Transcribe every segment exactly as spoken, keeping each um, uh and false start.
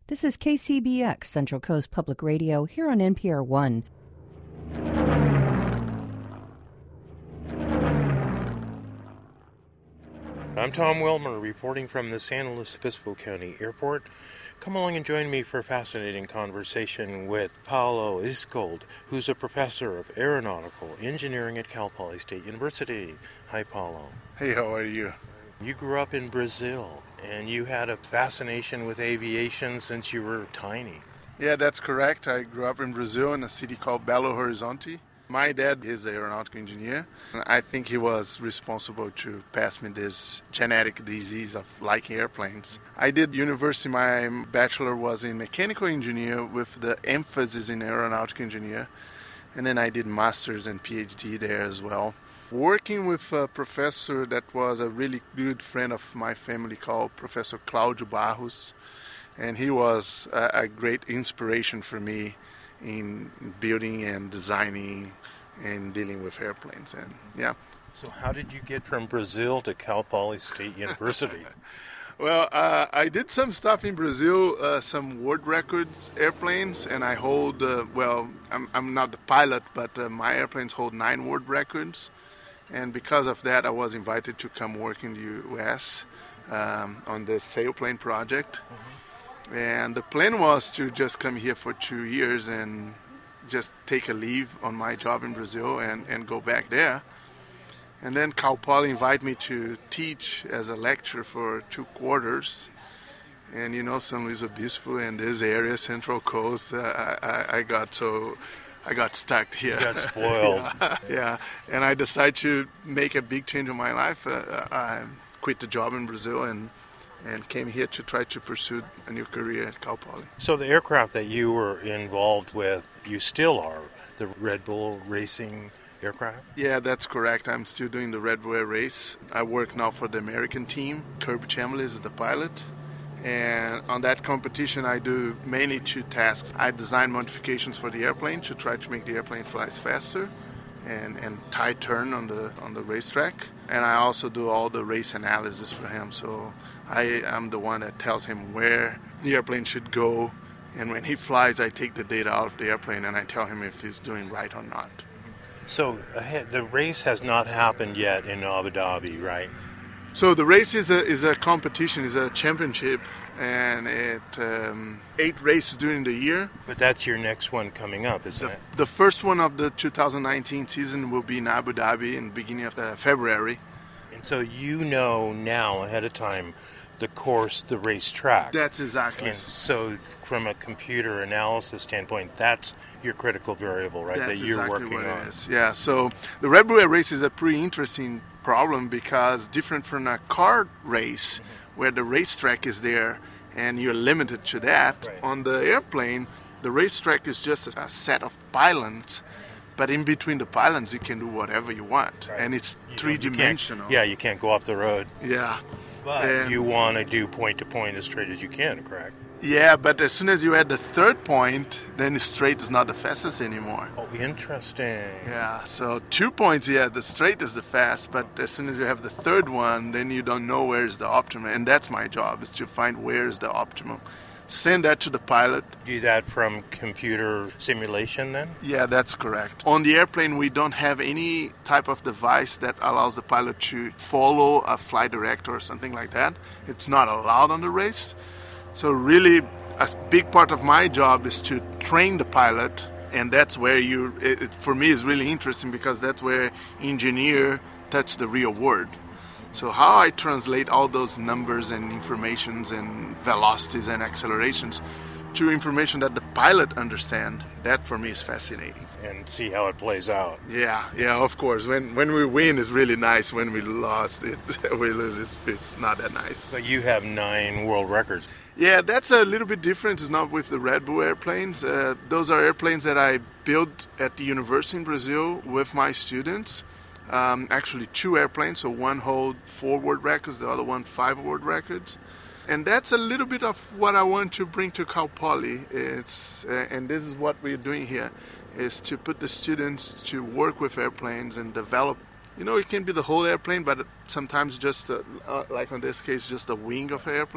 This is K C B X, Central Coast Public Radio, here on N P R one. I'm Tom Wilmer, reporting from the San Luis Obispo County Airport. Come along and join me for a fascinating conversation with Paulo Iscold, who's a professor of aeronautical engineering at Cal Poly State University. Hi, Paulo. Hey, how are you? You grew up in Brazil, and you had a fascination with aviation since you were tiny. Yeah, that's correct. I grew up in Brazil in a city called Belo Horizonte. My dad is an aeronautical engineer. I think he was responsible to pass me this genetic disease of liking airplanes. I did university, my bachelor was in mechanical engineer with the emphasis in aeronautical engineer. And then I did master's and PhD there as well. Working with a professor that was a really good friend of my family called Professor Cláudio Barros. And he was a, a great inspiration for me in building and designing and dealing with airplanes. And yeah. So how did you get from Brazil to Cal Poly State University? Well, uh, I did some stuff in Brazil, uh, some world records airplanes, and I hold, uh, well, I'm, I'm not the pilot, but uh, my airplanes hold nine world records. And because of that, I was invited to come work in the U S um, on the sailplane project. Mm-hmm. And the plan was to just come here for two years and just take a leave on my job in Brazil and, and go back there. And then Cal Poly invited me to teach as a lecturer for two quarters. And you know, San Luis Obispo and this area, Central Coast, uh, I, I got so... I got stuck here. You got spoiled. yeah, yeah, and I decided to make a big change in my life. Uh, I quit the job in Brazil and and came here to try to pursue a new career at Cal Poly. So the aircraft that you were involved with, you still are, the Red Bull Racing aircraft? Yeah, that's correct. I'm still doing the Red Bull Air Race. I work now for the American team. Kirby Chambliss is the pilot. And on that competition, I do mainly two tasks. I design modifications for the airplane to try to make the airplane flies faster and, and tight turn on the on the racetrack. And I also do all the race analysis for him. So I am the one that tells him where the airplane should go. And when he flies, I take the data out of the airplane and I tell him if he's doing right or not. So ahead, the race has not happened yet in Abu Dhabi, right? So the race is a is a competition, is a championship, and it um, eight races during the year. But that's your next one coming up, isn't the, it? The first one of the two thousand nineteen season will be in Abu Dhabi in the beginning of uh, February. And so you know now ahead of time the course, the racetrack. That's exactly. And so from a computer analysis standpoint, that's your critical variable, right? That's that you're exactly working what on. It is. Yeah. So the Red Bull Air Race is a pretty interesting problem because different from a car race mm-hmm. where the racetrack is there and you're limited to that. Right. On the airplane, the racetrack is just a set of pylons. But in between the pylons, you can do whatever you want, right. and it's you three-dimensional. Yeah, you can't go off the road. Yeah, but and you want to do point-to-point as straight as you can, correct? Yeah, but as soon as you add the third point, then straight is not the fastest anymore. Oh, interesting. Yeah, so two points, yeah, the straight is the fast, but as soon as you have the third one, then you don't know where's the optimum, and that's my job, is to find where's the optimum. Send that to the pilot. Do that from computer simulation then? Yeah, that's correct. On the airplane, we don't have any type of device that allows the pilot to follow a flight director or something like that. It's not allowed on the race. So really, a big part of my job is to train the pilot, and that's where you, it, it, for me, is really interesting because that's where engineer touch the real world. So how I translate all those numbers and informations and velocities and accelerations to information that the pilot understand, that for me is fascinating. And see how it plays out. Yeah, yeah, of course. When when we win, it's really nice. When we lost, it, we lose, it's, it's not that nice. But you have nine world records. Yeah, that's a little bit different. It's not with the Red Bull airplanes. Uh, those are airplanes that I built at the university in Brazil with my students. Um, actually, two airplanes. So one hold four world records, the other one five world records. And that's a little bit of what I want to bring to Cal Poly. It's uh, and this is what we're doing here, is to put the students to work with airplanes and develop. You know, it can be the whole airplane, but sometimes just, a, uh, like in this case, just a wing of an airplane.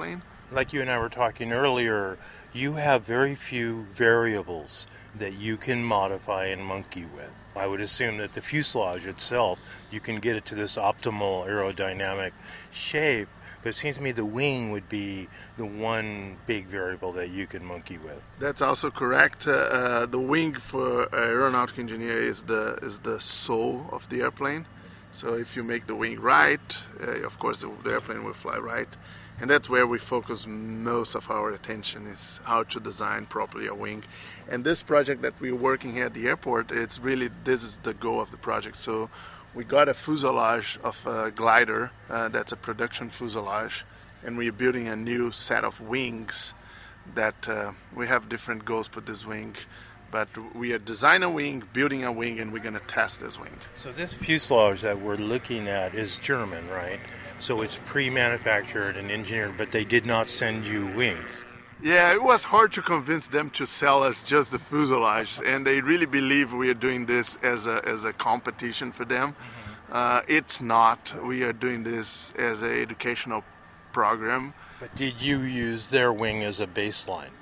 Like you and I were talking earlier, you have very few variables that you can modify and monkey with. I would assume that the fuselage itself, you can get it to this optimal aerodynamic shape, but it seems to me the wing would be the one big variable that you can monkey with. That's also correct. Uh, uh, the wing for an aeronautical engineer is the is the soul of the airplane. So if you make the wing right, uh, of course the, the airplane will fly right. And that's where we focus most of our attention, is how to design properly a wing. And this project that we're working here at the airport, it's really, this is the goal of the project. So we got a fuselage of a glider, uh, that's a production fuselage, and we're building a new set of wings that uh, we have different goals for this wing. But we are designing a wing, building a wing, and we're going to test this wing. So this fuselage that we're looking at is German, right? So it's pre-manufactured and engineered, but they did not send you wings. Yeah, it was hard to convince them to sell us just the fuselage, and they really believe we are doing this as a as a competition for them. Mm-hmm. Uh, it's not. We are doing this as an educational program. But did you use their wing as a baseline?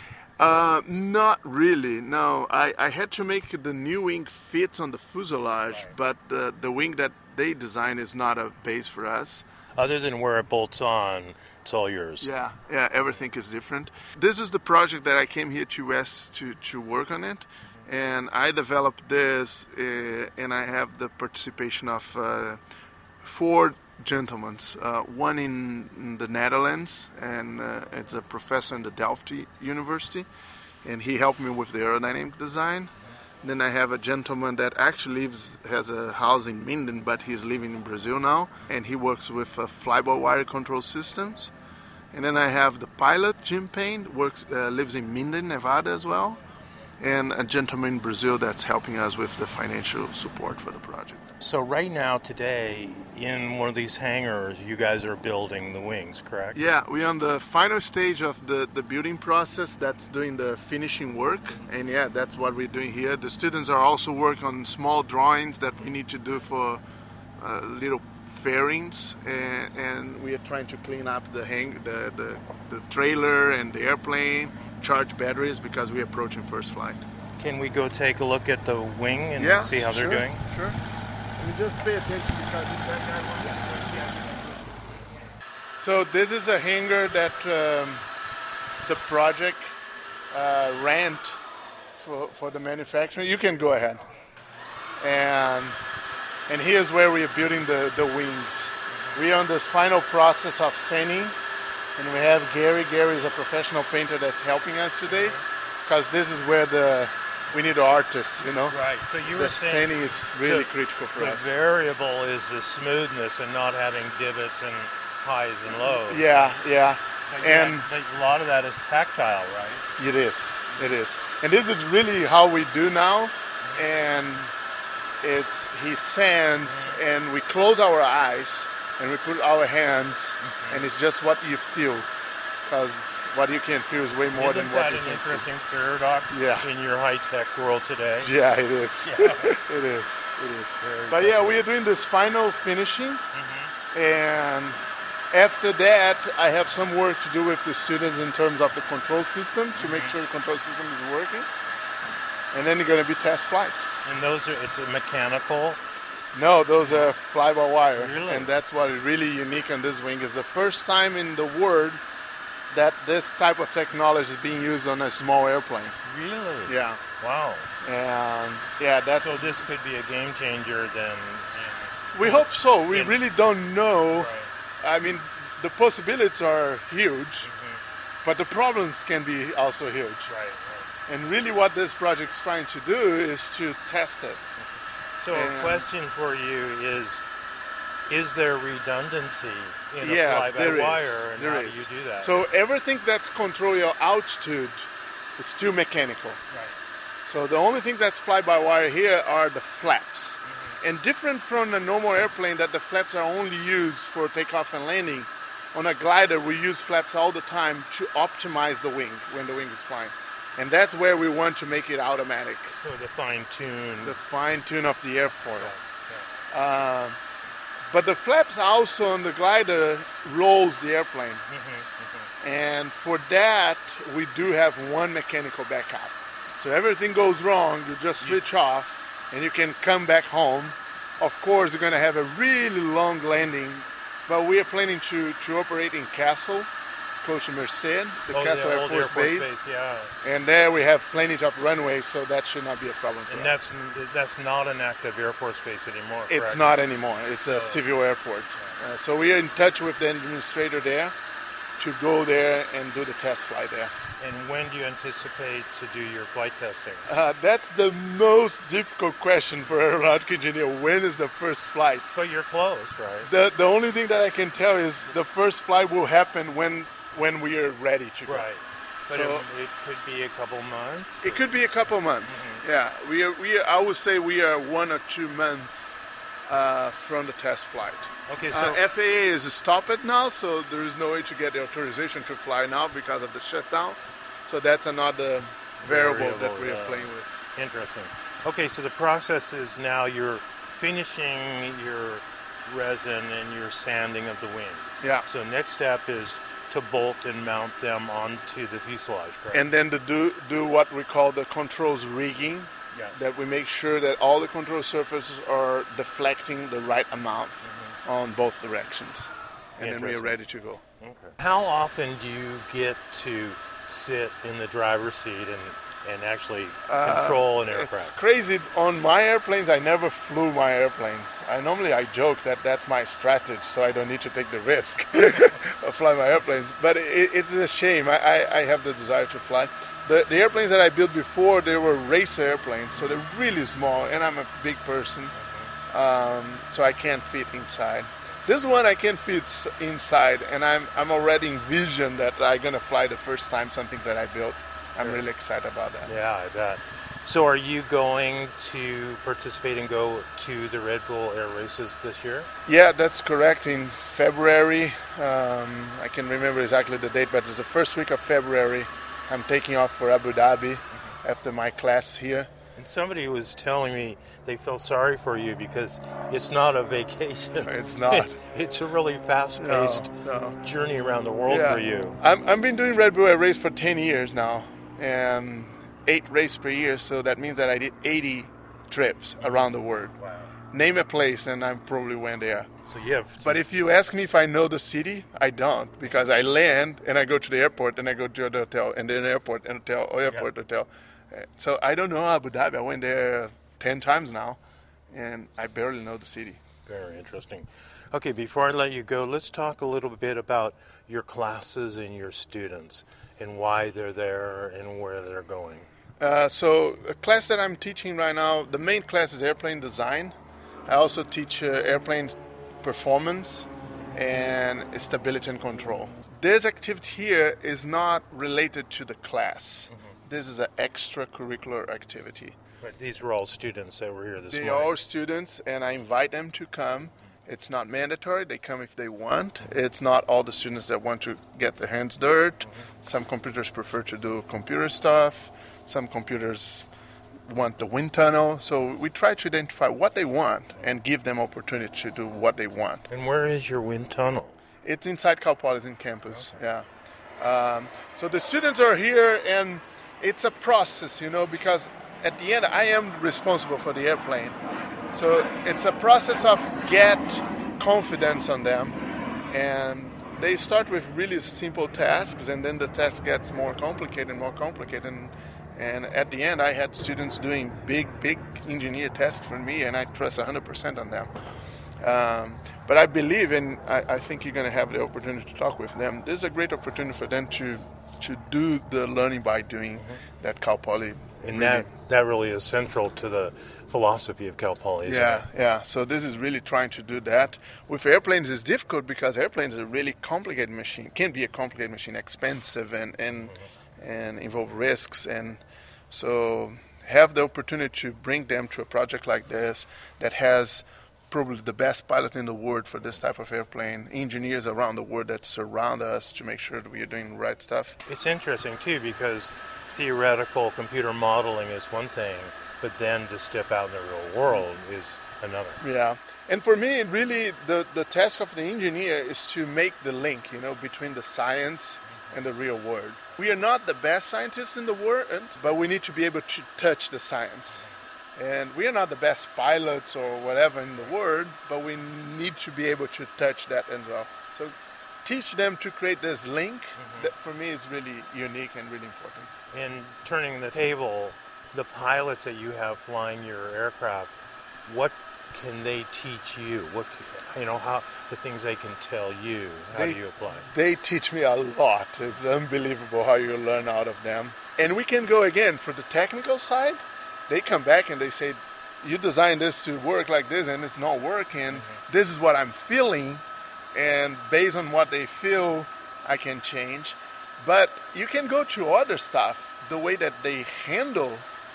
Uh, not really, no. I, I had to make the new wing fit on the fuselage, right. but uh, the wing that they design is not a base for us. Other than where it bolts on, it's all yours. Yeah, yeah, everything is different. This is the project that I came here to U S to, to work on it, and I developed this, uh, and I have the participation of uh, four gentlemen, uh, one in, in the Netherlands, and uh, it's a professor in the Delft University, and he helped me with the aerodynamic design. Then I have a gentleman that actually lives, has a house in Minden, but he's living in Brazil now, and he works with uh, fly-by-wire control systems. And then I have the pilot, Jim Payne, works, uh, lives in Minden, Nevada as well, and a gentleman in Brazil that's helping us with the financial support for the project. So right now, today, in one of these hangars, you guys are building the wings, correct? Yeah, we're on the final stage of the, the building process. That's doing the finishing work. And yeah, that's what we're doing here. The students are also working on small drawings that we need to do for uh, little fairings. And, and we are trying to clean up the, hang, the, the, the trailer and the airplane, charge batteries, because we're approaching first flight. Can we go take a look at the wing and yeah, see how sure, they're doing? Sure. You just pay attention because it's that guy. So this is a hangar that um, the project uh, rent for for the manufacturing. You can go ahead. And and here's where we are building the, the wings. We are on this final process of sanding, and we have Gary. Gary is a professional painter that's helping us today, because this is where the we need an artist, you know. Right. So you the were saying sanding is really the, critical for the us. The variable is the smoothness and not having divots and highs and lows. Yeah, yeah. But and yeah, a lot of that is tactile, right? It is. It is. And this is really how we do now. And it's he sands, mm-hmm. and we close our eyes and we put our hands, mm-hmm. and it's just what you feel, because what you can feel is way more Isn't than what that you an can interesting see. paradox Yeah. in your high-tech world today? Yeah, it is. Yeah. it is. It is. Very but yeah, we are doing this final finishing, mm-hmm. and after that, I have some work to do with the students in terms of the control system to make sure the control system is working, and then you're going to be test flight. And those are, it's a mechanical? No, those are fly-by-wire, really? And that's what is really unique on this wing. Is the first time in the world that this type of technology is being used on a small airplane. Really? Yeah. Wow. And yeah, that's. So this could be a game changer then. We hope so. We in, really don't know. Right. I mean, the possibilities are huge, mm-hmm. but the problems can be also huge. Right, right. And really, what this project is trying to do is to test it. So and a question for you is: is there redundancy in yes, a fly-by-wire, is. and there how is. do you do that? So everything that's control your altitude, it's still mechanical. Right. So the only thing that's fly-by-wire here are the flaps. Mm-hmm. And different from a normal airplane that the flaps are only used for takeoff and landing, on a glider we use flaps all the time to optimize the wing when the wing is flying. And that's where we want to make it automatic. So the fine-tune. The fine-tune of the airfoil. Right, right. Uh, but the flaps also on the glider rolls the airplane. Mm-hmm, mm-hmm. And for that, we do have one mechanical backup. So everything goes wrong, you just switch off and you can come back home. Of course, you're going to have a really long landing, but we are planning to, to operate in Castle, close to Merced, the oh, Castle yeah, Air old Force Airport Base. Base. Yeah. And there we have plenty of runway, so that should not be a problem for and us. And that's that's not an active Air Force base anymore, It's correct? not anymore. It's a Oh. civil airport. Yeah. Uh, so we are in touch with the administrator there to go there and do the test flight there. And when do you anticipate to do your flight testing? Uh, that's the most difficult question for an aeronautical engineer. When is the first flight? But you're close, right? The the only thing that I can tell is the first flight will happen when when we are ready to go. Right. But So- it, it could be a couple months. It could be a couple months. Mm-hmm. Yeah, we are, we are, I would say we are one or two months uh, from the test flight. Okay, so Uh, F A A is stopped now, so there is no way to get the authorization to fly now because of the shutdown. So that's another variable, that Variable, we are yeah. playing with. interesting. Okay, so the process is now you're finishing your resin and your sanding of the wings. Yeah. So next step is to bolt and mount them onto the fuselage, correct? And then to do do what we call the controls rigging, yeah. that we make sure that all the control surfaces are deflecting the right amount on both directions. And then we are Interesting. ready to go. Okay. How often do you get to sit in the driver's seat and, and actually control an Uh, It's aircraft? crazy. On my airplanes, I never flew my airplanes. I normally I joke that that's my strategy, so I don't need to take the risk of flying my airplanes. But it, it's a shame. I, I, I have the desire to fly. The, the airplanes that I built before, they were racer airplanes, so they're really small, and I'm a big person, um, so I can't fit inside. This one I can fit s- inside, and I'm I'm already envisioned that I'm gonna fly the first time something that I built. I'm Sure. really excited about that. Yeah, I bet. So are you going to participate and go to the Red Bull Air Races this year? Yeah, that's correct. In February, um, I can remember exactly the date, but it's the first week of February. I'm taking off for Abu Dhabi after my class here. And somebody was telling me they feel sorry for you because it's not a vacation. It's not. It's a really fast-paced No, no. journey around the world Yeah. for you. I'm, I've been doing Red Bull Air Race for ten years now, and eight races per year, so that means that I did eighty trips around the world. Wow. Name a place, and I probably went there. So you have. But if you ask me if I know the city, I don't, because I land and I go to the airport and I go to the hotel and then airport and hotel or airport hotel. Uh, So I don't know Abu Dhabi. I went there ten times now, and I barely know the city. Very interesting. Okay, before I let you go, let's talk a little bit about your classes and your students and why they're there and where they're going. Uh, so the class that I'm teaching right now, the main class is airplane design. I also teach uh, airplane performance and stability and control. This activity here is not related to the class. This is an extracurricular activity. But these were all students that were here this They morning. are students, and I invite them to come. It's not mandatory. They come if they want. It's not all the students that want to get their hands dirt. Some computers prefer to do computer stuff. Some computers want the wind tunnel. So we try to identify what they want and give them opportunity to do what they want. And where is your wind tunnel? It's inside Cal Poly in campus, yeah. Um, so the students are here, and it's a process, you know, because at the end I am responsible for the airplane. So it's a process of get confidence on them, and they start with really simple tasks, and then the task gets more complicated and more complicated. And, and at the end, I had students doing big, big engineer tasks for me, and I trust one hundred percent on them. Um, but I believe, and I, I think you're going to have the opportunity to talk with them. This is a great opportunity for them to to do the learning by doing mm-hmm. that Cal Poly. And really, that that really is central to the philosophy of Cal Poly, isn't yeah, it? yeah. So this is really trying to do that. With airplanes, it's difficult because airplanes are a really complicated machine. Can be a complicated machine, expensive and and mm-hmm. and involve risks. And so have the opportunity to bring them to a project like this that has probably the best pilot in the world for this type of airplane, engineers around the world that surround us to make sure that we are doing the right stuff. It's interesting, too, because theoretical computer modeling is one thing, but then to step out in the real world is another. Yeah. And for me, really, the, the task of the engineer is to make the link, you know, between the science and the real world. We are not the best scientists in the world, but we need to be able to touch the science. And we are not the best pilots or whatever in the world, but we need to be able to touch that as well. So teach them to create this link. Mm-hmm. That for me is really unique and really important. In turning the table, the pilots that you have flying your aircraft, what can they teach you? What, you know, how the things they can tell you, how they, do you apply? They teach me a lot. It's unbelievable how you learn out of them. And we can go again for the technical side. They come back and they say, you designed this to work like this and it's not working. Mm-hmm. This is what I'm feeling. And based on what they feel, I can change. But you can go to other stuff, the way that they handle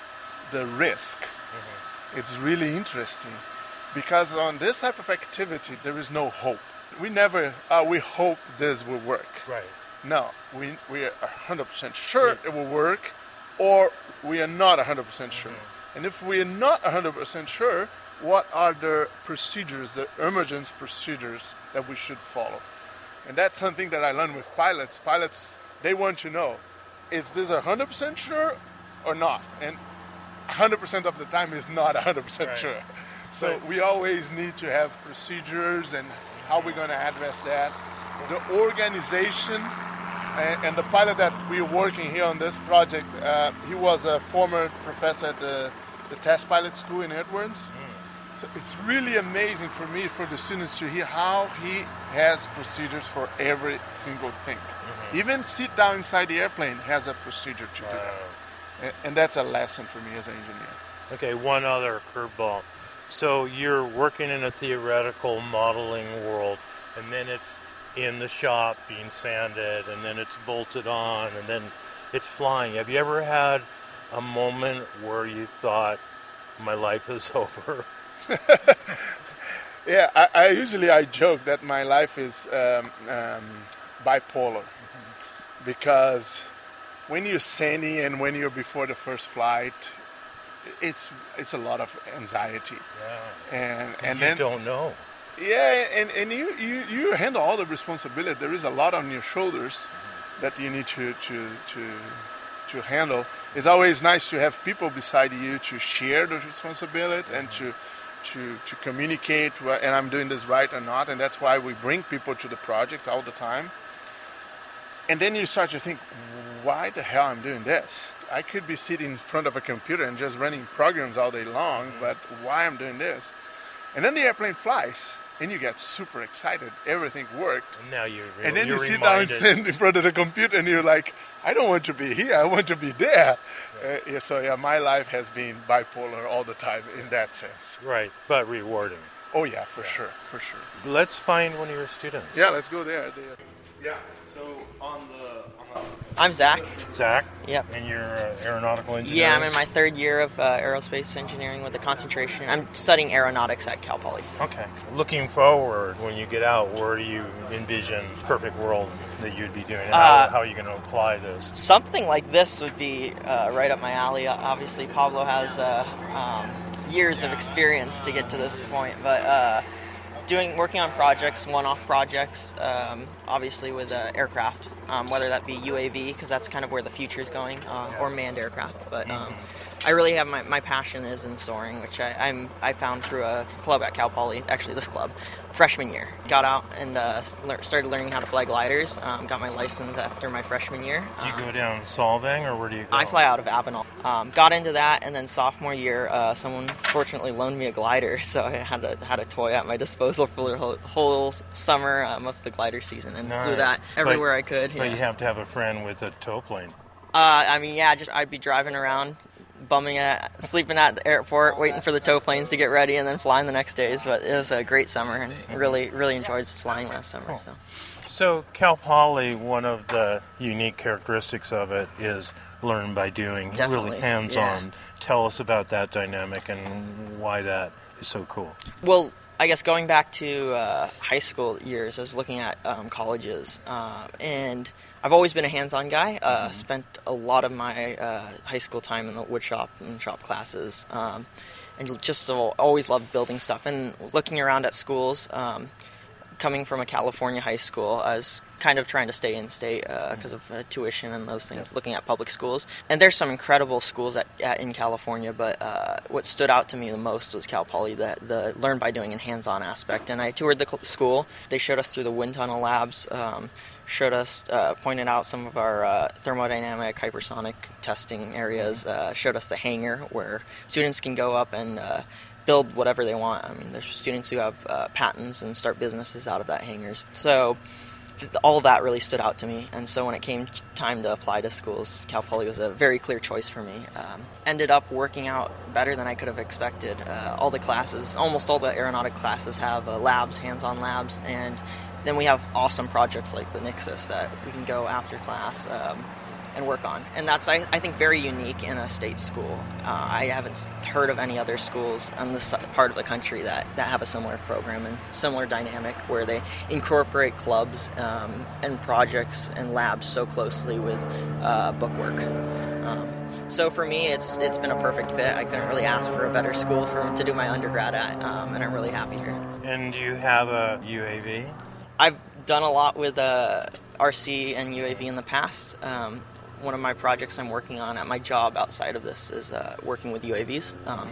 the risk. Mm-hmm. It's really interesting. Because on this type of activity, there is no hope. We never, uh, we hope this will work. Right. No, we, we are one hundred percent sure yeah. it will work, or we are not one hundred percent sure. Mm-hmm. And if we are not one hundred percent sure, what are the procedures, the emergency procedures that we should follow? And that's something that I learned with pilots. Pilots, they want to know, is this one hundred percent sure or not? And one hundred percent of the time is not one hundred percent right. sure. So right. we always need to have procedures and how we're going to address that. The organization, and, and the pilot that we're working here on this project, uh, he was a former professor at the, the test pilot school in Edwards. Mm. So it's really amazing for me, for the students to hear how he has procedures for every single thing. Mm-hmm. Even sit down inside the airplane has a procedure to wow. do that. And, and that's a lesson for me as an engineer. Okay, one other curveball. So you're working in a theoretical modeling world, and then it's in the shop being sanded, and then it's bolted on, and then it's flying. Have you ever had a moment where you thought, my life is over? Yeah, I, I usually I joke that my life is um, um, bipolar, mm-hmm. because when you're sanding and when you're before the first flight, it's it's a lot of anxiety. Yeah. And and you then don't know. Yeah, and, and you, you, you handle all the responsibility. There is a lot on your shoulders mm-hmm. that you need to, to to to handle. It's always nice to have people beside you to share the responsibility mm-hmm. and to to to communicate, and I'm doing this right or not, and that's why we bring people to the project all the time. And then you start to think, why the hell I'm doing this? I could be sitting in front of a computer and just running programs all day long, mm-hmm. but why I'm doing this? And then the airplane flies, and you get super excited. Everything worked. And now you're really, And then you're you sit reminded. down and sit in front of the computer, and you're like, I don't want to be here. I want to be there. Yeah. Uh, yeah, so, yeah, my life has been bipolar all the time in that sense. Right, but rewarding. Oh, yeah, for yeah. sure, for sure. Let's find one of your students. Yeah, let's go there. there. Yeah, so on the... On the I'm Zach. Zach? Yep. And you're uh, aeronautical engineer? Yeah, I'm in my third year of uh, aerospace engineering with a concentration. I'm studying aeronautics at Cal Poly. Okay. Looking forward, when you get out, where do you envision the perfect world that you'd be doing? And how, Uh, how are you going to apply this? Something like this would be uh, right up my alley. Obviously, Pablo has uh, um, years of experience to get to this point, but uh, doing working on projects, one-off projects, um, obviously with uh, aircraft, um, whether that be U A V, because that's kind of where the future is going, uh, or manned aircraft. But um, I really have my, my passion is in soaring, which I, I'm I found through a club at Cal Poly, actually this club, freshman year. Got out and uh, le- started learning how to fly gliders. Um, got my license after my freshman year. Do you Um, go down Solvang, or where do you go? I fly out of Avenal. Um, got into that, and then sophomore year, uh, someone fortunately loaned me a glider, so I had a had a toy at my disposal for the whole, whole summer, uh, most of the glider season, and Nice. flew that everywhere But- I could. But yeah. you have to have a friend with a tow plane. Uh, I mean, yeah, just I'd be driving around, bumming at, sleeping at the airport, waiting for the tow planes to get ready, and then flying the next days. But it was a great summer, and really, really enjoyed flying last summer. So. So Cal Poly, one of the unique characteristics of it is learn by doing, Definitely, really hands-on. yeah. Tell us about that dynamic and why that is so cool. Well, I guess going back to uh, high school years, I was looking at um, colleges, uh, and I've always been a hands-on guy. Uh, mm-hmm. Spent a lot of my uh, high school time in the wood shop and shop classes, um, and just so, always loved building stuff. And looking around at schools, um, coming from a California high school, I was kind of trying to stay in state because uh, of uh, tuition and those things, looking at public schools. And there's some incredible schools at, at in California, but uh, what stood out to me the most was Cal Poly, the, the learn by doing and hands-on aspect. And I toured the school. They showed us through the wind tunnel labs, um, showed us, uh, pointed out some of our uh, thermodynamic, hypersonic testing areas, uh, showed us the hangar where students can go up and uh, build whatever they want. I mean, there's students who have uh, patents and start businesses out of that hangars. So th- all of that really stood out to me. And so when it came time to apply to schools, Cal Poly was a very clear choice for me. Um, ended up working out better than I could have expected. Uh, all the classes, almost all the aeronautic classes have uh, labs, hands-on labs, and then we have awesome projects like the Nixus that we can go after class um, and work on. And that's, I, I think, very unique in a state school. Uh, I haven't heard of any other schools on this part of the country that, that have a similar program and similar dynamic where they incorporate clubs um, and projects and labs so closely with uh, bookwork. Um, so for me, it's it's been a perfect fit. I couldn't really ask for a better school for to do my undergrad at, um, and I'm really happy here. And do you have a U A V? I've done a lot with uh, R C and U A V in the past. Um, one of my projects I'm working on at my job outside of this is uh, working with U A Vs. Um,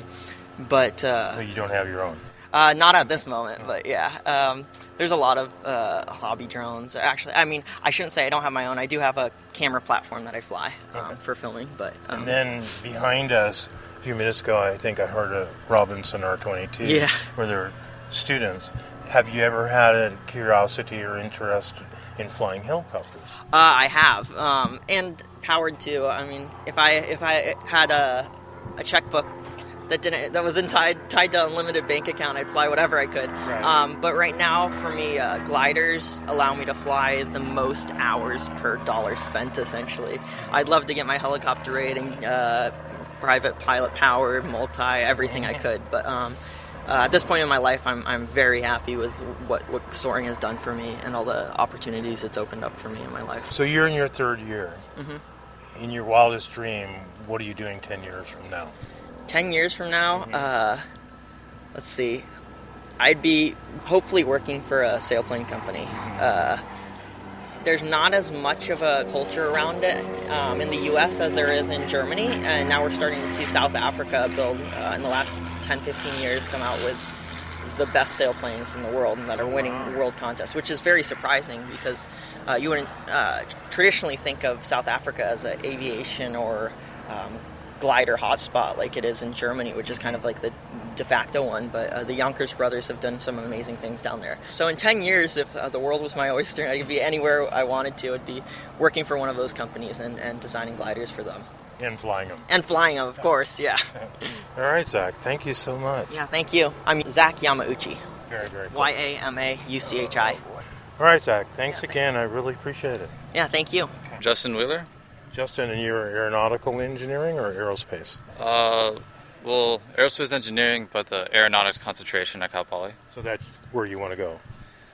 but uh, So you don't have your own? uh, not at this moment, but yeah. Um, there's a lot of uh, hobby drones. Actually, I mean, I shouldn't say I don't have my own. I do have a camera platform that I fly um, Okay. for filming. But um, And then behind us, a few minutes ago, I think I heard a Robinson R twenty-two Yeah. where there were students. Have you ever had a curiosity or interest in flying helicopters? Uh, I have, um, and powered too. I mean, if I if I had a a checkbook that didn't that wasn't tied tied to unlimited bank account, I'd fly whatever I could. Right. Um, but right now, for me, uh, gliders allow me to fly the most hours per dollar spent. Essentially, I'd love to get my helicopter rating, uh, private pilot powered, multi, everything I could, but. Um, Uh, at this point in my life, I'm I'm very happy with what, what soaring has done for me and all the opportunities it's opened up for me in my life. So you're in your third year. Mm-hmm. In your wildest dream, what are you doing ten years from now? Ten years from now, uh, let's see, I'd be hopefully working for a sailplane company. Uh, there's not as much of a culture around it um, in the U S as there is in Germany, and now we're starting to see South Africa build, uh, in the last ten, fifteen years, come out with the best sailplanes in the world and that are winning world contests, which is very surprising because uh, you wouldn't uh, traditionally think of South Africa as an aviation or um, glider hotspot like it is in Germany, which is kind of like the de facto one, but uh, the Yonkers brothers have done some amazing things down there. So in ten years, if uh, the world was my oyster and I could be anywhere I wanted to, I'd be working for one of those companies and, and designing gliders for them. And flying them. And flying them, of course, yeah. All right, Zach. Thank you so much. Yeah, thank you. I'm Zach Yamauchi. Very, very cool. Y A M A U C H I. All right, Zach. Thanks Yeah, again. I really appreciate it. Yeah, thank you. Justin Wheeler. Justin, and you're aeronautical engineering or aerospace? Uh, well, aerospace engineering, but the aeronautics concentration at Cal Poly. So that's where you want to go?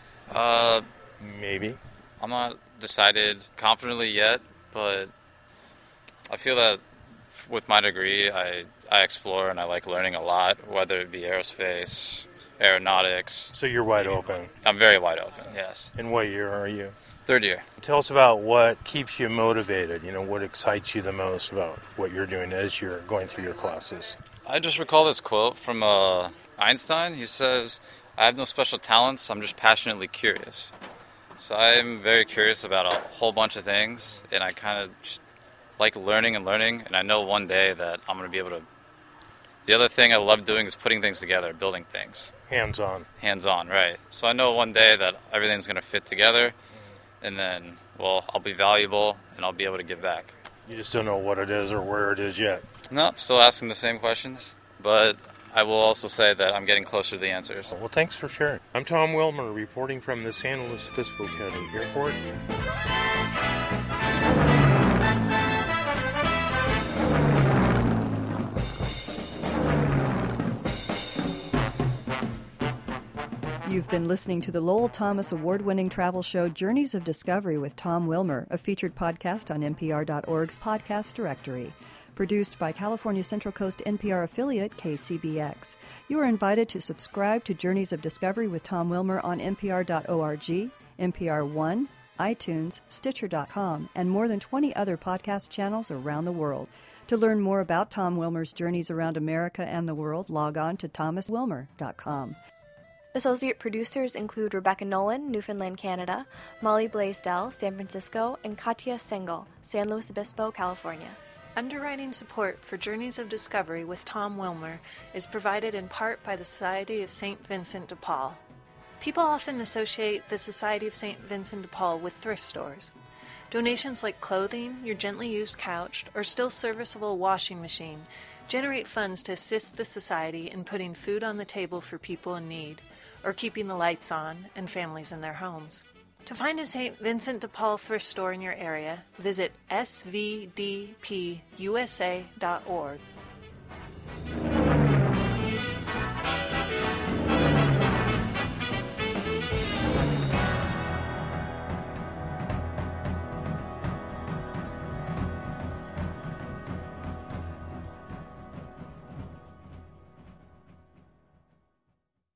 Uh, Maybe. I'm not decided confidently yet, but I feel that with my degree, I, I explore and I like learning a lot, whether it be aerospace, aeronautics. So you're wide open. I'm very wide open, yes. And what year are you? Third year. Tell us about what keeps you motivated, you know, what excites you the most about what you're doing as you're going through your classes. I just recall this quote from uh, Einstein. He says, "I have no special talents, I'm just passionately curious." So I'm very curious about a whole bunch of things, and I kind of just like learning and learning, and I know one day that I'm going to be able to... The other thing I love doing is putting things together, building things. Hands-on. Hands-on, right. So I know one day that everything's going to fit together, and then, well, I'll be valuable, and I'll be able to give back. You just don't know what it is or where it is yet. No, still asking the same questions, but I will also say that I'm getting closer to the answers. Well, thanks for sharing. I'm Tom Wilmer, reporting from the San Luis Obispo County Airport. You've been listening to the Lowell Thomas award-winning travel show Journeys of Discovery with Tom Wilmer, a featured podcast on N P R dot org's podcast directory. produced by California Central Coast N P R affiliate K C B X. You are invited to subscribe to Journeys of Discovery with Tom Wilmer on N P R dot org, N P R One, iTunes, Stitcher dot com, and more than twenty other podcast channels around the world. To learn more about Tom Wilmer's journeys around America and the world, log on to thomas wilmer dot com. Associate producers include Rebecca Nolan, Newfoundland, Canada, Molly Blaisdell, San Francisco, and Katya Sengel, San Luis Obispo, California. Underwriting support for Journeys of Discovery with Tom Wilmer is provided in part by the Society of Saint Vincent de Paul. People often associate the Society of Saint Vincent de Paul with thrift stores. Donations like clothing, your gently used couch, or still serviceable washing machine generate funds to assist the Society in putting food on the table for people in need, or keeping the lights on and families in their homes. To find a Saint Vincent de Paul thrift store in your area, visit s v d p u s a dot org